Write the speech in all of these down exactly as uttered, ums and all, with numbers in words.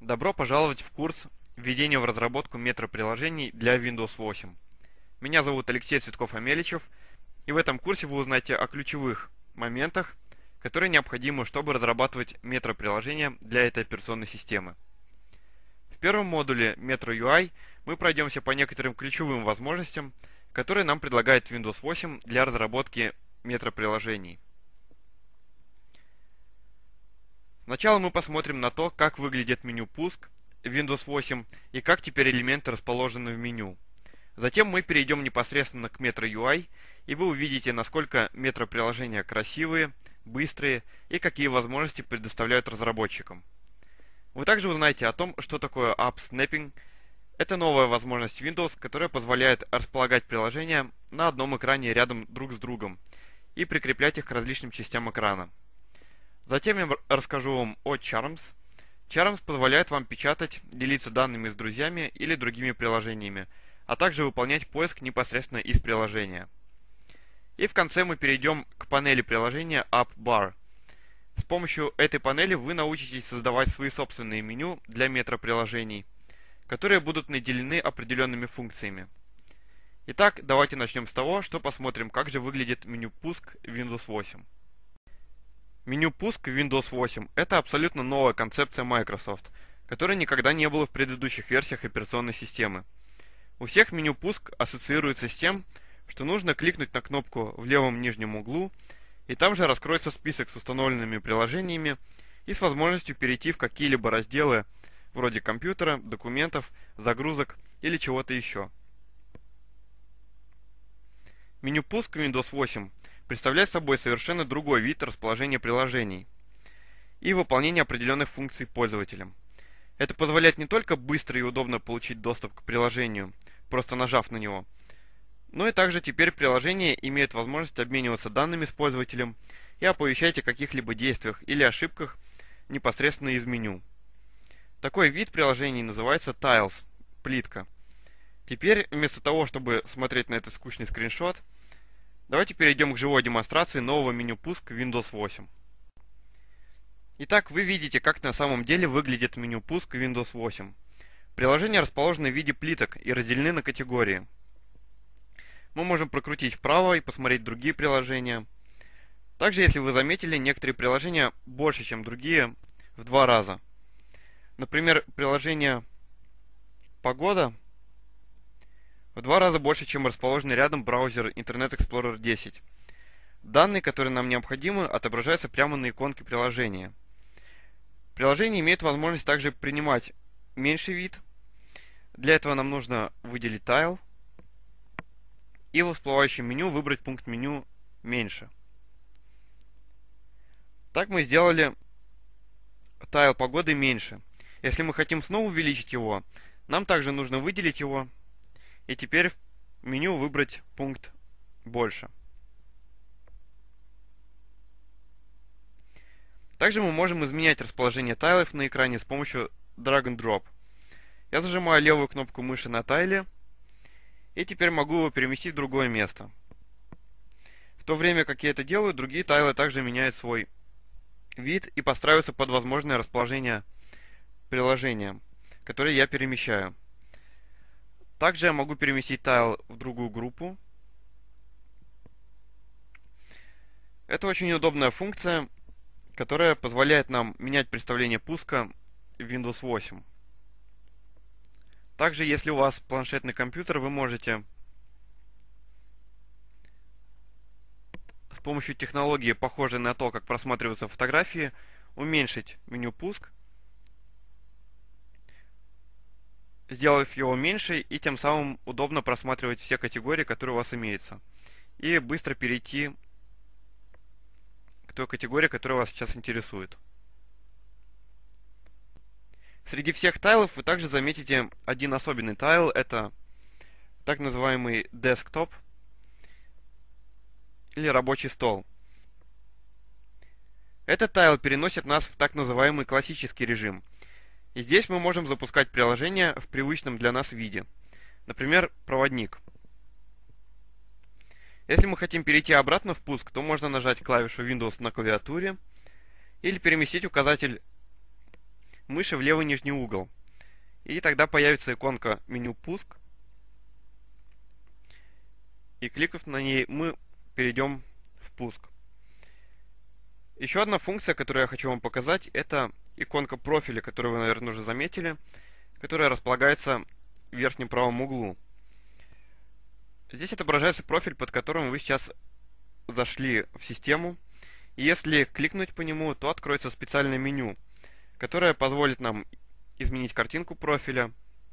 Добро пожаловать в курс «Введение в разработку метро-приложений для Windows восемь». Меня зовут Алексей Цветков-Амеличев, и в этом курсе вы узнаете о ключевых моментах, которые необходимы, чтобы разрабатывать метро-приложения для этой операционной системы. В первом модуле Metro ю ай мы пройдемся по некоторым ключевым возможностям, которые нам предлагает Windows восемь для разработки метро-приложений. Сначала мы посмотрим на то, как выглядит меню «Пуск» в Windows восемь и как теперь элементы расположены в меню. Затем мы перейдем непосредственно к Metro ю ай, и вы увидите, насколько метро-приложения красивые, быстрые и какие возможности предоставляют разработчикам. Вы также узнаете о том, что такое App Snapping. Это новая возможность Windows, которая позволяет располагать приложения на одном экране рядом друг с другом и прикреплять их к различным частям экрана. Затем я расскажу вам о Charms. Charms позволяет вам печатать, делиться данными с друзьями или другими приложениями, а также выполнять поиск непосредственно из приложения. И в конце мы перейдем к панели приложения App Bar. С помощью этой панели вы научитесь создавать свои собственные меню для метро-приложений, которые будут наделены определенными функциями. Итак, давайте начнем с того, что посмотрим, как же выглядит меню «Пуск» в Windows восемь. Меню «Пуск» в Windows восемь – это абсолютно новая концепция Microsoft, которой никогда не было в предыдущих версиях операционной системы. У всех меню «Пуск» ассоциируется с тем, что нужно кликнуть на кнопку в левом нижнем углу, и там же раскроется список с установленными приложениями и с возможностью перейти в какие-либо разделы вроде компьютера, документов, загрузок или чего-то еще. Меню «Пуск» в Windows восемь представляет собой совершенно другой вид расположения приложений и выполнения определенных функций пользователям. Это позволяет не только быстро и удобно получить доступ к приложению, просто нажав на него, но и также теперь приложение имеет возможность обмениваться данными с пользователем и оповещать о каких-либо действиях или ошибках непосредственно из меню. Такой вид приложений называется Tiles, плитка. Теперь, вместо того, чтобы смотреть на этот скучный скриншот, давайте перейдем к живой демонстрации нового меню «Пуск» в Windows восемь. Итак, вы видите, как на самом деле выглядит меню «Пуск» в Windows восемь. Приложения расположены в виде плиток и разделены на категории. Мы можем прокрутить вправо и посмотреть другие приложения. Также, если вы заметили, некоторые приложения больше, чем другие, в два раза. Например, приложение «Погода» в два раза больше, чем расположенный рядом браузер Internet Explorer десять. Данные, которые нам необходимы, отображаются прямо на иконке приложения. Приложение имеет возможность также принимать меньший вид. Для этого нам нужно выделить Tile и в всплывающем меню выбрать пункт меню «Меньше». Так мы сделали Tile погоды меньше. Если мы хотим снова увеличить его, нам также нужно выделить его и теперь в меню выбрать пункт «Больше». Также мы можем изменять расположение тайлов на экране с помощью Drag and Drop. Я зажимаю левую кнопку мыши на тайле и теперь могу его переместить в другое место. В то время как я это делаю, другие тайлы также меняют свой вид и подстраиваются под возможное расположение приложения, которое я перемещаю. Также я могу переместить тайл в другую группу. Это очень удобная функция, которая позволяет нам менять представление пуска в Windows восемь. Также, если у вас планшетный компьютер, вы можете с помощью технологии, похожей на то, как просматриваются фотографии, уменьшить меню «Пуск», сделав его меньше и тем самым удобно просматривать все категории, которые у вас имеются. И быстро перейти к той категории, которая вас сейчас интересует. Среди всех тайлов вы также заметите один особенный тайл. Это так называемый Desktop или рабочий стол. Этот тайл переносит нас в так называемый классический режим. И здесь мы можем запускать приложение в привычном для нас виде. Например, проводник. Если мы хотим перейти обратно в пуск, то можно нажать клавишу Windows на клавиатуре или переместить указатель мыши в левый нижний угол. И тогда появится иконка меню «Пуск». И кликнув на ней, мы перейдем в пуск. Еще одна функция, которую я хочу вам показать, это иконка профиля, которую вы, наверное, уже заметили, которая располагается в верхнем правом углу. Здесь отображается профиль, под которым вы сейчас зашли в систему. И если кликнуть по нему, то откроется специальное меню, которое позволит нам изменить картинку профиля,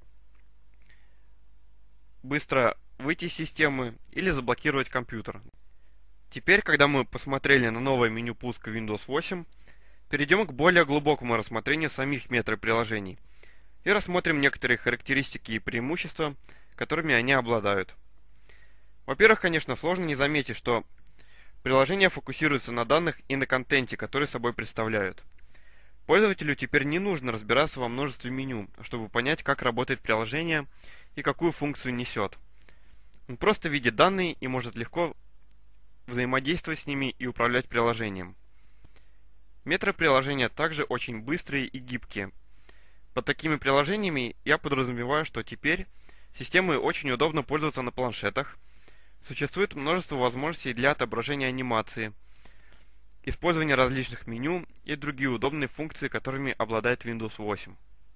быстро выйти из системы или заблокировать компьютер. Теперь, когда мы посмотрели на новое меню пуска Windows восемь, перейдем к более глубокому рассмотрению самих метаприложений и рассмотрим некоторые характеристики и преимущества, которыми они обладают. Во-первых, конечно, сложно не заметить, что приложения фокусируются на данных и на контенте, который собой представляют. Пользователю теперь не нужно разбираться во множестве меню, чтобы понять, как работает приложение и какую функцию несет. Он просто видит данные и может легко взаимодействовать с ними и управлять приложением. Метаприложения также очень быстрые и гибкие. Под такими приложениями я подразумеваю, что теперь системой очень удобно пользоваться на планшетах. Существует множество возможностей для отображения анимации, использования различных меню и другие удобные функции, которыми обладает Windows восемь.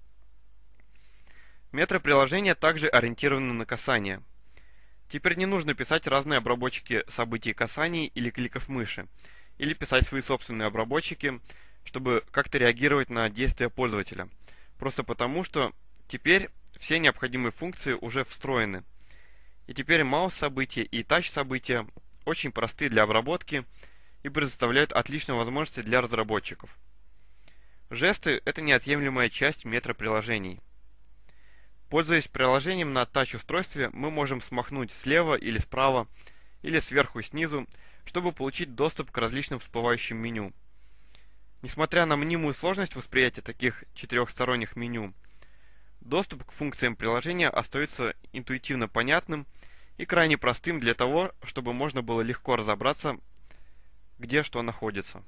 Метаприложения также ориентированы на касание. Теперь не нужно писать разные обработчики событий касаний или кликов мыши, или писать свои собственные обработчики, чтобы как-то реагировать на действия пользователя. Просто потому, что теперь все необходимые функции уже встроены. И теперь маус-события и тач-события очень просты для обработки и предоставляют отличные возможности для разработчиков. Жесты – это неотъемлемая часть метаприложений. Пользуясь приложением на тач-устройстве, мы можем смахнуть слева или справа, или сверху и снизу, чтобы получить доступ к различным всплывающим меню. Несмотря на мнимую сложность восприятия таких четырехсторонних меню, доступ к функциям приложения остается интуитивно понятным и крайне простым для того, чтобы можно было легко разобраться, где что находится.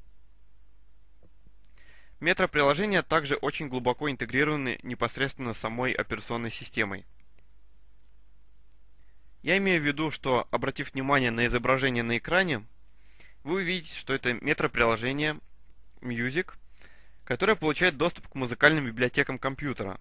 Метаприложения также очень глубоко интегрированы непосредственно с самой операционной системой. Я имею в виду, что, обратив внимание на изображение на экране, вы увидите, что это метаприложение Music, которое получает доступ к музыкальным библиотекам компьютера.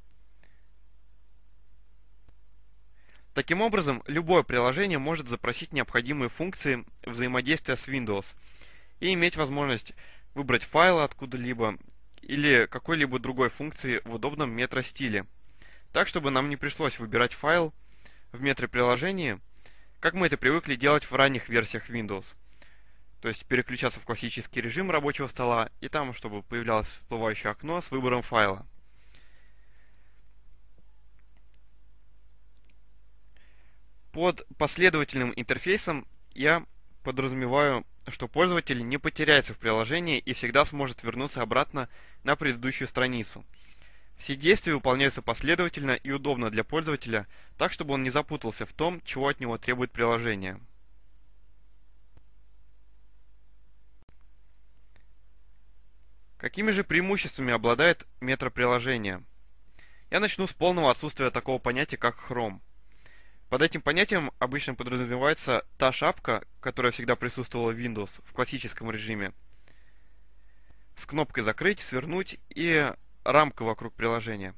Таким образом, любое приложение может запросить необходимые функции взаимодействия с Windows и иметь возможность выбрать файлы откуда-либо или какой-либо другой функции в удобном метро-стиле, так, чтобы нам не пришлось выбирать файл в метаприложении, как мы это привыкли делать в ранних версиях Windows. То есть переключаться в классический режим рабочего стола и там, чтобы появлялось всплывающее окно с выбором файла. Под последовательным интерфейсом я подразумеваю, что пользователь не потеряется в приложении и всегда сможет вернуться обратно на предыдущую страницу. Все действия выполняются последовательно и удобно для пользователя, так чтобы он не запутался в том, чего от него требует приложение. Какими же преимуществами обладает метаприложение? Я начну с полного отсутствия такого понятия, как Chrome. Под этим понятием обычно подразумевается та шапка, которая всегда присутствовала в Windows в классическом режиме, с кнопкой «Закрыть», «Свернуть» и рамка вокруг приложения.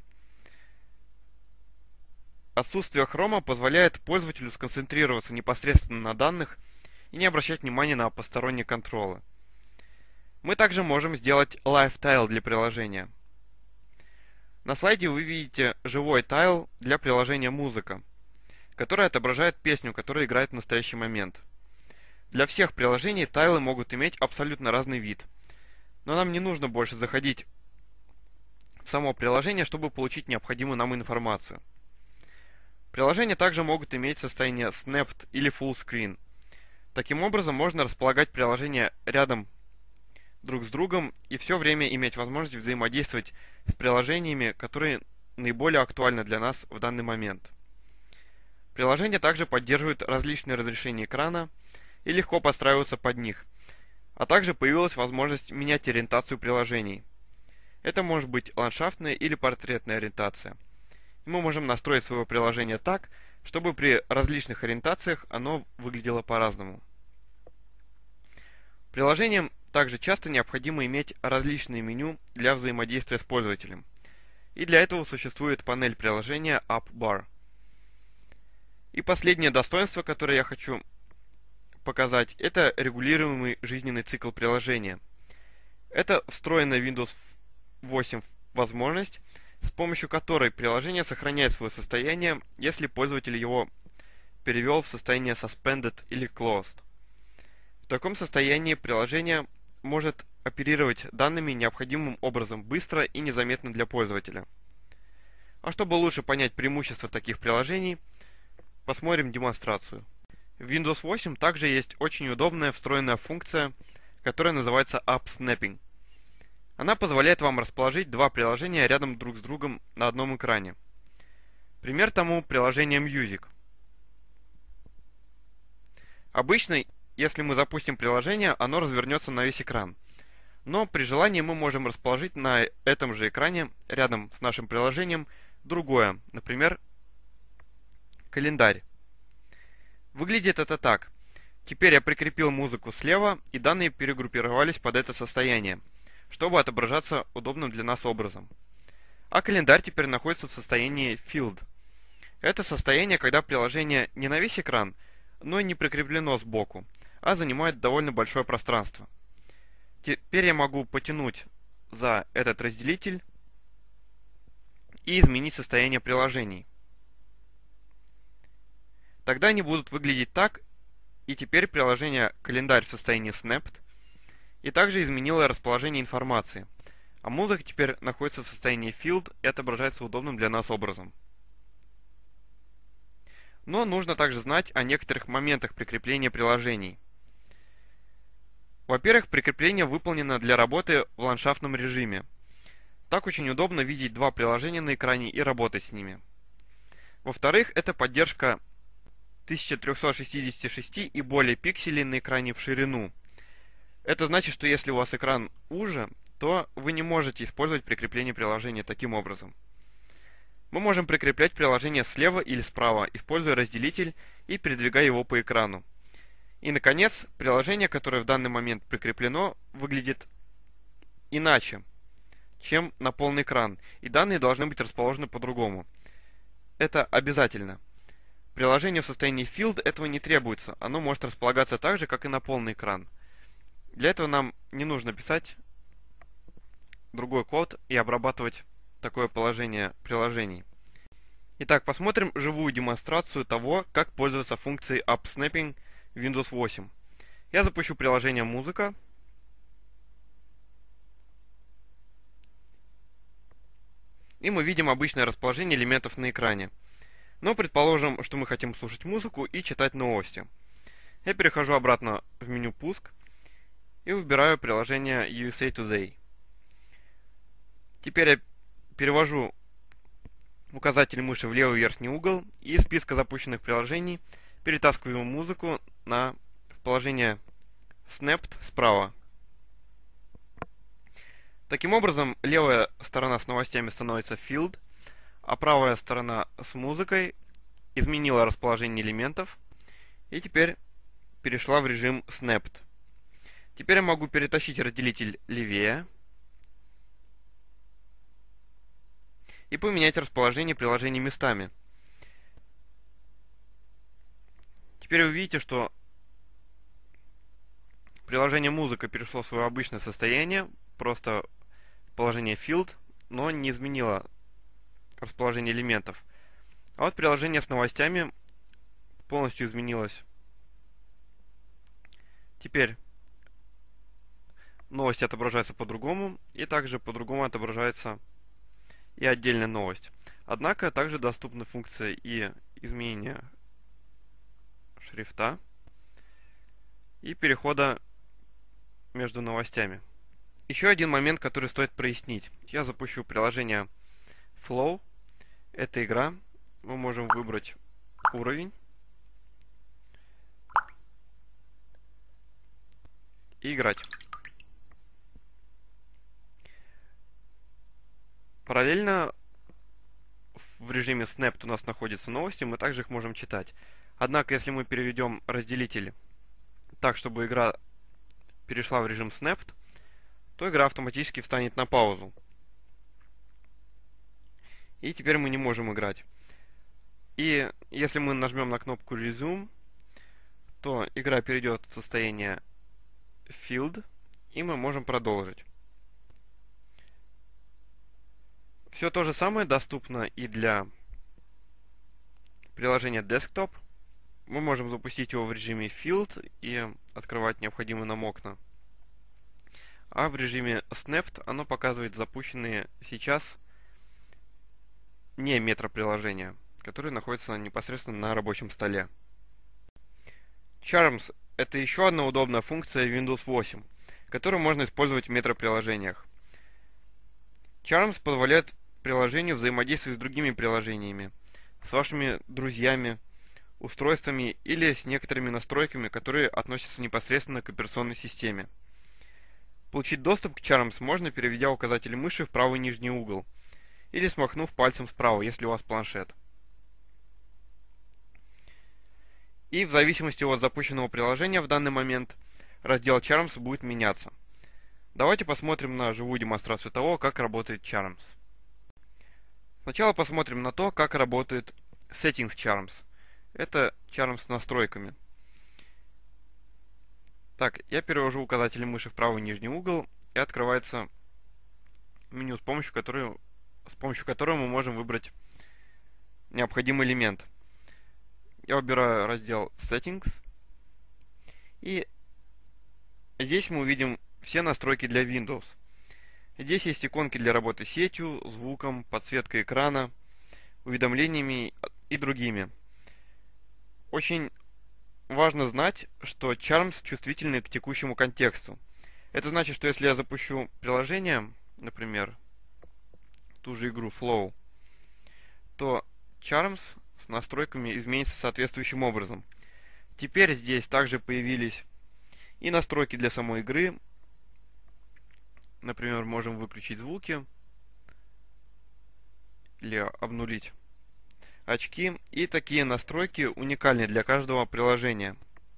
Отсутствие Chrome позволяет пользователю сконцентрироваться непосредственно на данных и не обращать внимания на посторонние контролы. Мы также можем сделать Live Tile для приложения. На слайде вы видите живой тайл для приложения «Музыка», который отображает песню, которая играет в настоящий момент. Для всех приложений тайлы могут иметь абсолютно разный вид, но нам не нужно больше заходить в само приложение, чтобы получить необходимую нам информацию. Приложения также могут иметь состояние Snapped или Full Screen. Таким образом, можно располагать приложения рядом друг с другом и все время иметь возможность взаимодействовать с приложениями, которые наиболее актуальны для нас в данный момент. Приложения также поддерживают различные разрешения экрана и легко подстраиваются под них, а также появилась возможность менять ориентацию приложений. Это может быть ландшафтная или портретная ориентация. И мы можем настроить свое приложение так, чтобы при различных ориентациях оно выглядело по-разному. Приложениям также часто необходимо иметь различные меню для взаимодействия с пользователем. И для этого существует панель приложения App Bar. И последнее достоинство, которое я хочу показать, это регулируемый жизненный цикл приложения. Это встроенная в Windows восемь возможность, с помощью которой приложение сохраняет свое состояние, если пользователь его перевел в состояние Suspended или Closed. В таком состоянии приложение может оперировать данными необходимым образом быстро и незаметно для пользователя. А чтобы лучше понять преимущества таких приложений, посмотрим демонстрацию. В Windows восемь также есть очень удобная встроенная функция, которая называется App Snapping. Она позволяет вам расположить два приложения рядом друг с другом на одном экране. Пример тому приложение Music. Обычно, если мы запустим приложение, оно развернется на весь экран. Но при желании мы можем расположить на этом же экране, рядом с нашим приложением, другое, например, календарь. Выглядит это так. Теперь я прикрепил музыку слева, и данные перегруппировались под это состояние, чтобы отображаться удобным для нас образом. А календарь теперь находится в состоянии Filled. Это состояние, когда приложение не на весь экран, но и не прикреплено сбоку, а занимает довольно большое пространство. Теперь я могу потянуть за этот разделитель и изменить состояние приложений. Тогда они будут выглядеть так, и теперь приложение календарь в состоянии Snapped, и также изменило расположение информации, а музыка теперь находится в состоянии Filled и отображается удобным для нас образом. Но нужно также знать о некоторых моментах прикрепления приложений. Во-первых, прикрепление выполнено для работы в ландшафтном режиме. Так очень удобно видеть два приложения на экране и работать с ними. Во-вторых, это поддержка тысяча триста шестьдесят шесть и более пикселей на экране в ширину. Это значит, что если у вас экран уже, то вы не можете использовать прикрепление приложения таким образом. Мы можем прикреплять приложение слева или справа, используя разделитель и передвигая его по экрану. И, наконец, приложение, которое в данный момент прикреплено, выглядит иначе, чем на полный экран, и данные должны быть расположены по-другому. Это обязательно. Приложение в состоянии Filled этого не требуется, оно может располагаться так же, как и на полный экран. Для этого нам не нужно писать другой код и обрабатывать такое положение приложений. Итак, посмотрим живую демонстрацию того, как пользоваться функцией App Snapping в Windows восемь. Я запущу приложение «Музыка». И мы видим обычное расположение элементов на экране. Но предположим, что мы хотим слушать музыку и читать новости. Я перехожу обратно в меню «Пуск» и выбираю приложение ю эс эй Today. Теперь я перевожу указатель мыши в левый верхний угол и из списка запущенных приложений перетаскиваю музыку на положение Snapped справа. Таким образом, левая сторона с новостями становится Filled, а правая сторона с музыкой изменила расположение элементов и теперь перешла в режим Snapped. Теперь я могу перетащить разделитель левее и поменять расположение приложений местами. Теперь вы видите, что приложение «Музыка» перешло в свое обычное состояние, просто положение Filled, но не изменило расположение элементов. А вот приложение с новостями полностью изменилось. Теперь новости отображаются по-другому, и также по-другому отображается и отдельная новость. Однако также доступны функции и изменения шрифта и перехода между новостями. Еще один момент, который стоит прояснить. Я запущу приложение Flow. Это игра. Мы можем выбрать уровень и играть. Параллельно в режиме Snapped у нас находятся новости, мы также их можем читать. Однако, если мы переведем разделитель так, чтобы игра перешла в режим Snapped, то игра автоматически встанет на паузу. И теперь мы не можем играть. И если мы нажмем на кнопку Resume, то игра перейдет в состояние Field, и мы можем продолжить. Все то же самое доступно и для приложения Desktop. Мы можем запустить его в режиме Field и открывать необходимые нам окна. А в режиме Snapped оно показывает запущенные сейчас не метро-приложения, которые находятся непосредственно на рабочем столе. Charms — это еще одна удобная функция Windows восемь, которую можно использовать в метро-приложениях. Charms позволяет приложению взаимодействовать с другими приложениями, с вашими друзьями, устройствами или с некоторыми настройками, которые относятся непосредственно к операционной системе. Получить доступ к Charms можно, переведя указатель мыши в правый нижний угол или смахнув пальцем справа, если у вас планшет. И в зависимости от запущенного приложения в данный момент раздел Charms будет меняться. Давайте посмотрим на живую демонстрацию того, как работает Charms. Сначала посмотрим на то, как работает Settings Charms. Это Charms с настройками. Так, я перевожу указатель мыши в правый нижний угол, и открывается меню, с помощью которого, с помощью которого мы можем выбрать необходимый элемент. Я выбираю раздел Settings, и здесь мы увидим все настройки для Windows. Здесь есть иконки для работы с сетью, звуком, подсветкой экрана, уведомлениями и другими. Очень важно знать, что Charms чувствительны к текущему контексту. Это значит, что если я запущу приложение, например, ту же игру Flow, то Charms с настройками изменится соответствующим образом. Теперь здесь также появились и настройки для самой игры. Например, можем выключить звуки или обнулить очки. И такие настройки уникальны для каждого приложения.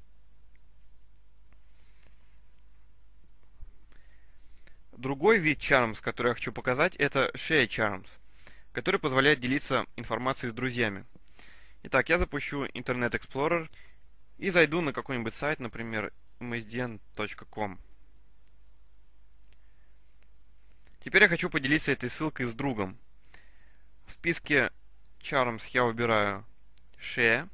Другой вид Charms, который я хочу показать, это Share Charms, который позволяет делиться информацией с друзьями. Итак, я запущу Internet Explorer и зайду на какой-нибудь сайт, например, эм эс ди эн точка ком. Теперь я хочу поделиться этой ссылкой с другом. В списке Charms я выбираю Share.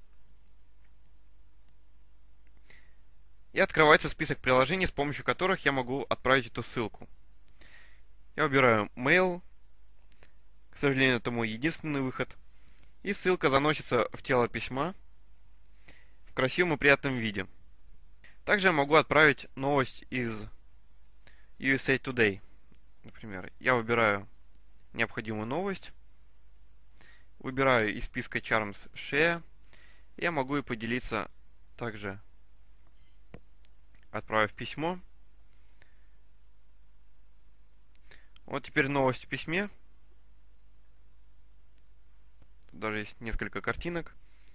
И открывается список приложений, с помощью которых я могу отправить эту ссылку. Я выбираю Mail. К сожалению, это мой единственный выход. И ссылка заносится в тело письма в красивом и приятном виде. Также я могу отправить новость из ю эс эй Today. Например, я выбираю необходимую новость, выбираю из списка Charms Share, и я могу и поделиться также, отправив письмо. Вот теперь новость в письме. Тут даже есть несколько картинок.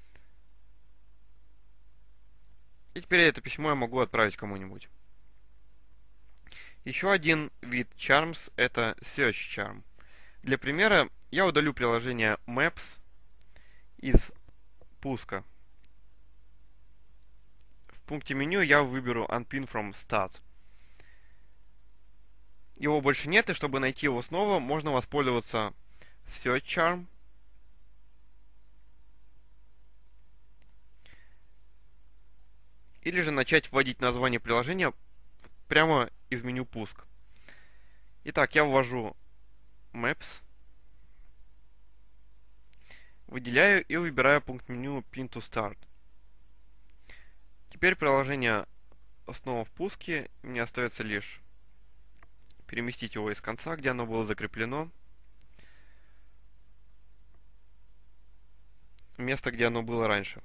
И теперь это письмо я могу отправить кому-нибудь. Еще один вид Charms — это Search Charm. Для примера я удалю приложение Maps из пуска. В пункте меню я выберу Unpin from Start. Его больше нет, и чтобы найти его снова, можно воспользоваться Search Charm. Или же начать вводить название приложения прямо из меню пуск. Итак, я ввожу Maps, выделяю и выбираю пункт меню Pin to Start. Теперь приложение снова в пуске, мне остается лишь переместить его из конца, где оно было закреплено, в место, где оно было раньше.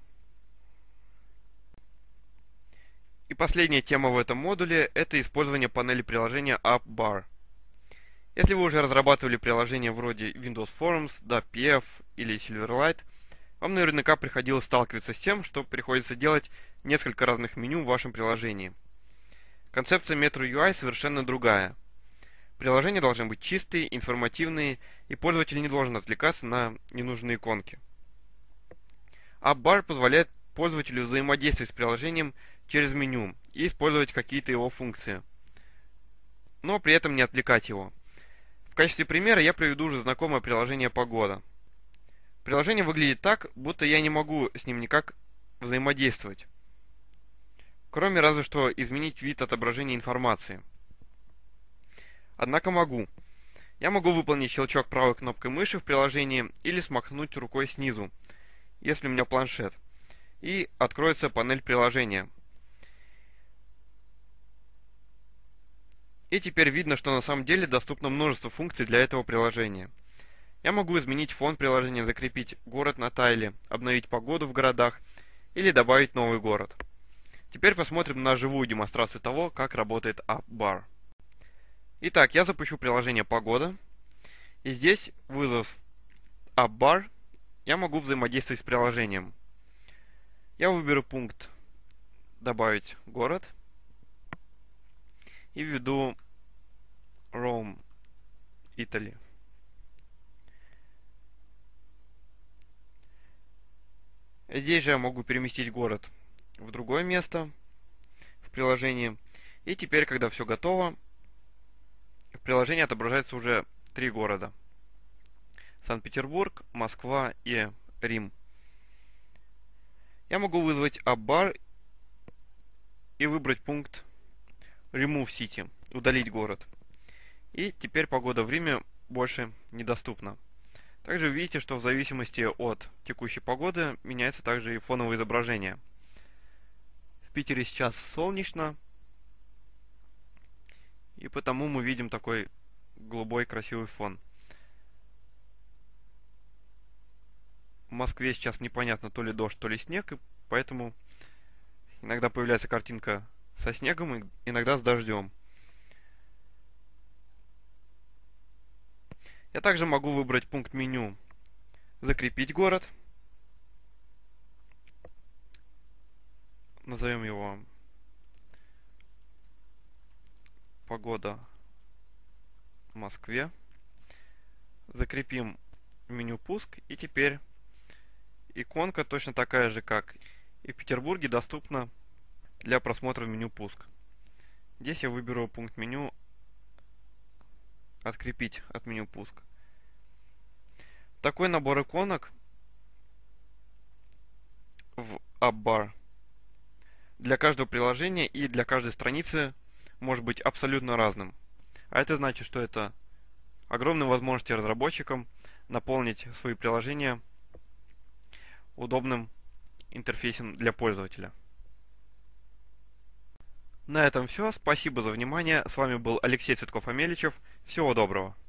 И последняя тема в этом модуле — это использование панели приложения App Bar. Если вы уже разрабатывали приложения вроде Windows Forms, ди пи эф или Silverlight, вам наверняка приходилось сталкиваться с тем, что приходится делать несколько разных меню в вашем приложении. Концепция Metro ю ай совершенно другая. Приложения должны быть чистые, информативные, и пользователь не должен отвлекаться на ненужные иконки. AppBar позволяет пользователю взаимодействовать с приложением через меню и использовать какие-то его функции, но при этом не отвлекать его. В качестве примера я приведу уже знакомое приложение «Погода». Приложение выглядит так, будто я не могу с ним никак взаимодействовать, кроме разве что изменить вид отображения информации. Однако могу. Я могу выполнить щелчок правой кнопкой мыши в приложении или смахнуть рукой снизу, если у меня планшет, и откроется панель приложения. И теперь видно, что на самом деле доступно множество функций для этого приложения. Я могу изменить фон приложения, закрепить город на тайле, обновить погоду в городах или добавить новый город. Теперь посмотрим на живую демонстрацию того, как работает AppBar. Итак, я запущу приложение «Погода», и здесь, вызвав AppBar, я могу взаимодействовать с приложением. Я выберу пункт «Добавить город» и введу Rome, Italy. Здесь же я могу переместить город в другое место в приложении. И теперь, когда все готово, в приложении отображается уже три города: Санкт-Петербург, Москва и Рим. Я могу вызвать AppBar и выбрать пункт Remove City, удалить город. И теперь погода в Риме больше недоступна. Также вы видите, что в зависимости от текущей погоды меняется также и фоновое изображение. В Питере сейчас солнечно, и потому мы видим такой голубой красивый фон. В Москве сейчас непонятно, то ли дождь, то ли снег, и поэтому иногда появляется картинка со снегом, и иногда с дождем. Я также могу выбрать пункт меню «Закрепить город». Назовем его «Погода в Москве». Закрепим меню «Пуск», и теперь иконка точно такая же, как и в Петербурге, доступна для просмотра в меню «Пуск». Здесь я выберу пункт меню «Открепить от меню «Пуск». Такой набор иконок в AppBar для каждого приложения и для каждой страницы может быть абсолютно разным. А это значит, что это огромные возможности разработчикам наполнить свои приложения удобным интерфейсом для пользователя. На этом все. Спасибо за внимание. С вами был Алексей Цветков-Амеличев. Всего доброго.